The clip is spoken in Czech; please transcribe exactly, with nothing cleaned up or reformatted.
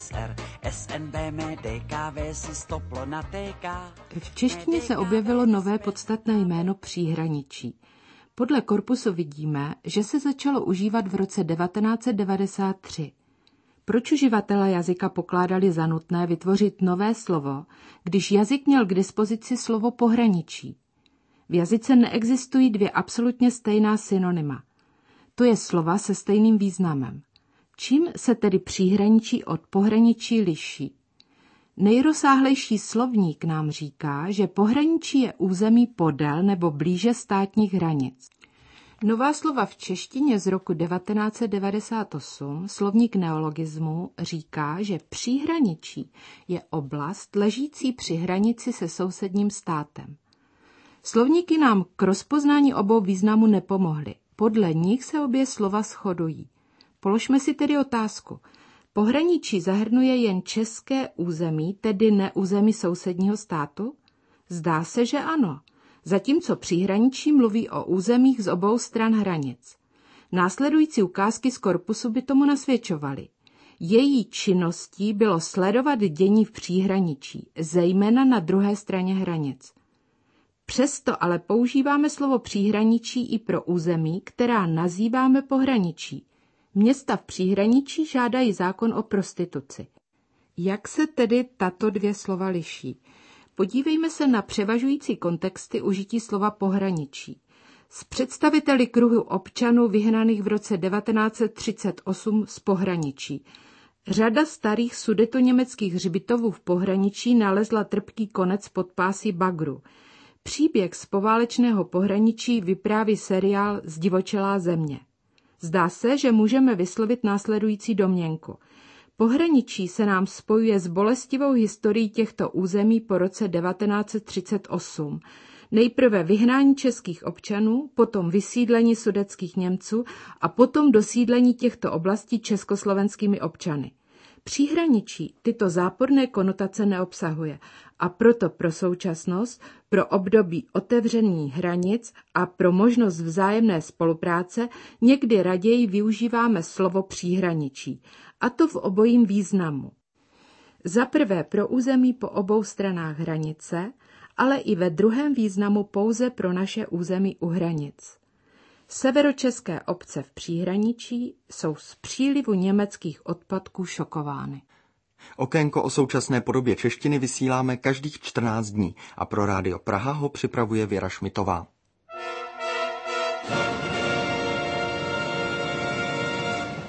V češtině se objevilo nové podstatné jméno příhraničí. Podle korpusu vidíme, že se začalo užívat v roce devatenáct set devadesát tři. Proč uživatelé jazyka pokládali za nutné vytvořit nové slovo, když jazyk měl k dispozici slovo pohraničí? V jazyce neexistují dvě absolutně stejná synonyma. To je slova se stejným významem. Čím se tedy příhraničí od pohraničí liší? Nejrozsáhlejší slovník nám říká, že pohraničí je území podél nebo blíže státních hranic. Nová slova v češtině z roku devatenáct set devadesát osm, slovník neologismů, říká, že příhraničí je oblast ležící při hranici se sousedním státem. Slovníky nám k rozpoznání obou významů nepomohly. Podle nich se obě slova shodují. Položme si tedy otázku. Pohraničí zahrnuje jen české území, tedy ne území sousedního státu? Zdá se, že ano. Zatímco příhraničí mluví o územích z obou stran hranic. Následující ukázky z korpusu by tomu nasvědčovaly. Její činností bylo sledovat dění v příhraničí, zejména na druhé straně hranic. Přesto ale používáme slovo příhraničí i pro území, která nazýváme pohraničí. Města v příhraničí žádají zákon o prostituci. Jak se tedy tato dvě slova liší? Podívejme se na převažující kontexty užití slova pohraničí. S představiteli kruhu občanů vyhnaných v roce devatenáct set třicet osm z pohraničí. Řada starých sudetoněmeckých hřbitovů v pohraničí nalezla trpký konec pod pásy bagru. Příběh z poválečného pohraničí vypráví seriál Zdivočelá země. Zdá se, že můžeme vyslovit následující domněnku. Pohraničí se nám spojuje s bolestivou historií těchto území po roce devatenáct set třicet osm. Nejprve vyhnání českých občanů, potom vysídlení sudetských Němců a potom dosídlení těchto oblastí československými občany. Příhraničí tyto záporné konotace neobsahuje a proto pro současnost, pro období otevřených hranic a pro možnost vzájemné spolupráce někdy raději využíváme slovo příhraničí, a to v obojím významu. Za prvé pro území po obou stranách hranice, ale i ve druhém významu pouze pro naše území u hranic. Severočeské obce v příhraničí jsou z přílivu německých odpadků šokovány. Okénko o současné podobě češtiny vysíláme každých čtrnáct dní a pro Rádio Praha ho připravuje Věra Šmitová.